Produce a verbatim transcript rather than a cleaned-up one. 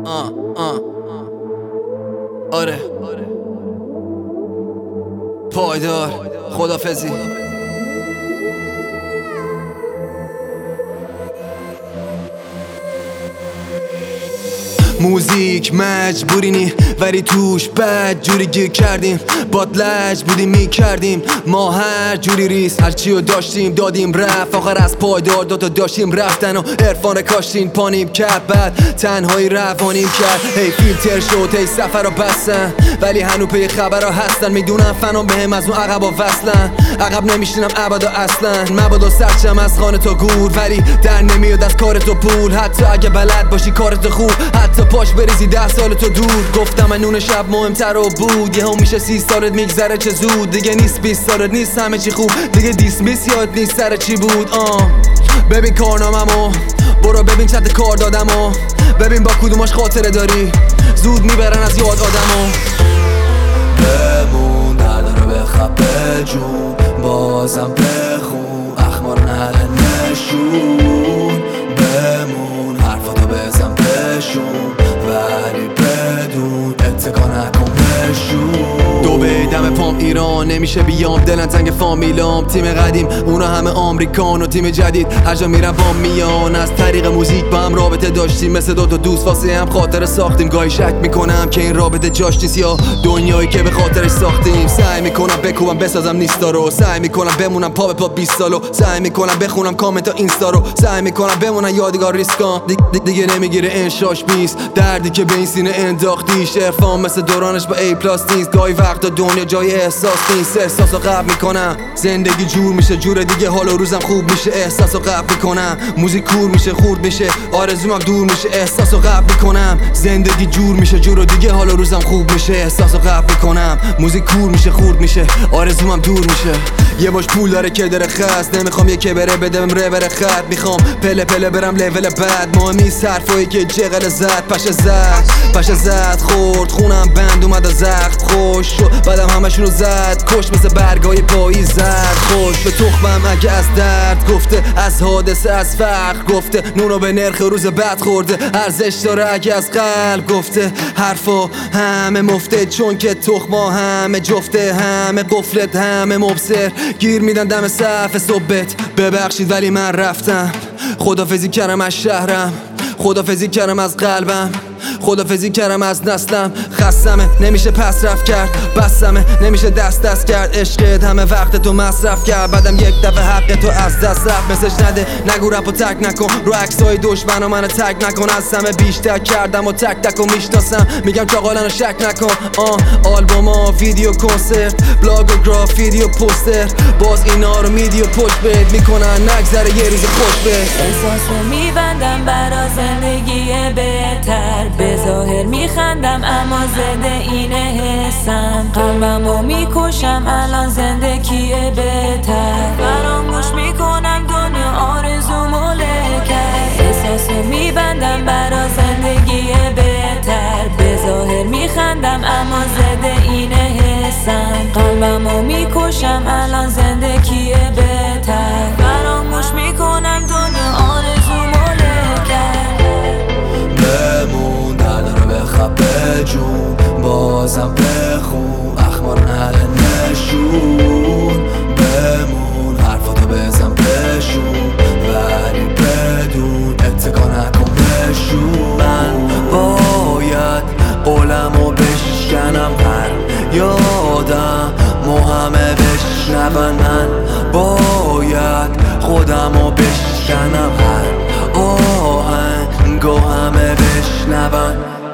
آه آه آره پایدار خدافزی. موزیک مجبوری نی ولی توش بد جوری گیر کردیم، باد لج بودیم میکردیم ما هر جوری ریس، هرچی رو داشتیم دادیم رفت، آخر از پایدار دوتا داشتیم رفتن و عرفان کاشتین پانیم کرد، بعد تنهایی روانیم کرد. هی فیلتر شد هی سفر رو بستن ولی هنو پی خبر ها هستن، میدونم فنام بهم از اون عقب ها وصلن، عقب نمیشینم ابدا اصلا، مبادا سرچم از خانه تا گور ولی در نمیاد از کار تو پول، حتی اگه بلد باشی کارت خوب، حتی پاش بریزی ده سال تو دور. گفتم من نون شب مهمتر رو بود، یهو میشه سی سالت میگذره چه زود، دیگه نیست بیست سالت نیست همه چی خوب، دیگه دیسمیس یاد نیست سر چی بود. آه ببین کارناممو، برو ببین چت کار دادمو، ببین با کدوماش خاطره داری، زود میبرن از یاد آدمو. بمون نداره بخب بجون، بازم بخون اخبار نده نشون، بمون حرفاتو بزن بشون ولی بدون اتکا نکن بشون. دو بیدم پام ایران نمیشه بیام، دلن تنگ فامیلام، تیم قدیم اونا همه آمریکان و تیم جدید هر جا میرم با میان، از طریق موزیک با هم رابطه داشتیم مثل دو تا دوست واسه هم خاطره ساختیم، گاهی شک میکنم که این رابطه جاش نیست یا دنیایی که به خاطرش ساختیم، سعی میکنم بکوبم بسازم نیستا رو، سعی میکنم بمونم پا به پا بیست سالو، سعی میکنم بخونم کامنت اینستا رو، سعی میکنم بمونم یادگار ریسکام، دی دی دیگه نمیگیره انشاش بیست، دردی که به این سینه انداختیش، عرفان مثل دورانش با ای پلاس نیست، گاهی وقتا دنیا جای احساس نیست، احساسو قبل میکنم زندگی جور میشه جور دیگه، حال و روزم خوب میشه احساسو قبل میکنم، موزیک کور میشه خورد میشه آرزومم دور میشه احساسو قبل میکنم، زندگی جور میشه جور دیگه، حال و روزم خوب میشه احساسو قبل میکنم، موزیک کور میشه خورد میشه آرزومم دور میشه. یه باش پول داره که داره خست، نمیخوام یکی بره بدم ره بره خط، میخوام پله پله برم لول بعد، مهم نیست حرفایی که جغل زد پشه زد پشه زد خورد خونم بند اومد از زخم خوش شد، بعدم همشونو زد کش مثل برگای پاییز زد خوش به تخمم اگه از درد گفته، از حادثه از فقر گفته، نونو به نرخ روز بعد خورده، ارزش داره اگه از قلب گفته، حرفا همه مفته چون که تخما همه جفته، همه قفلت همه مبصر گیر میدن دم صف صبحت، ببخشید ولی من رفتم، خدافزی کردم از شهرم، خدافزی کردم از قلبم، خدافزی کردم از نسلم، خستمه نمیشه پس رفت کرد، بسمه نمیشه دست دست کرد، عشقت همه وقت تو مصرف کرد، بعدم یک دفعه حق تو از دست رفت، مسج نده نگو رپ و تک نکن، رو عکسای دشمن و منو تک نکن، از همه بیشتر کردم و تک تک و میشناسم، میگم چاقالنو شک نکن. آه آلبوما ویدیو کنسرت بلاگ و گرافیتی و پوستر، باز اینا رو میدی و پشت بهت میکنن نگذره یه روز خوش بهت، احساسو میبندم برا زندگی بهتر، به ظاهر میخندم اما زده اینه حسم، قلبمو میکشم الان زندگی بهتر، فراموش میکنم دنیا آرزومو له کرد، احساسو میبندم برا زندگی بهتر، به ظاهر میخندم اما زده اینه حسم، قلبمو میکشم الان زندگی بهتر، فراموش میکنم دنیا آرزومو له کرد. بمون نداره بخب بجون، بازم بخون اخبار نده نشون، بمون حرفاتو بزن بشون ولی بدون اتکا نکن بشون. من باید قولمو بشکنم هر یادم همه بشنون، من باید خودمو بشکنم هر آهنگو همه بشنون.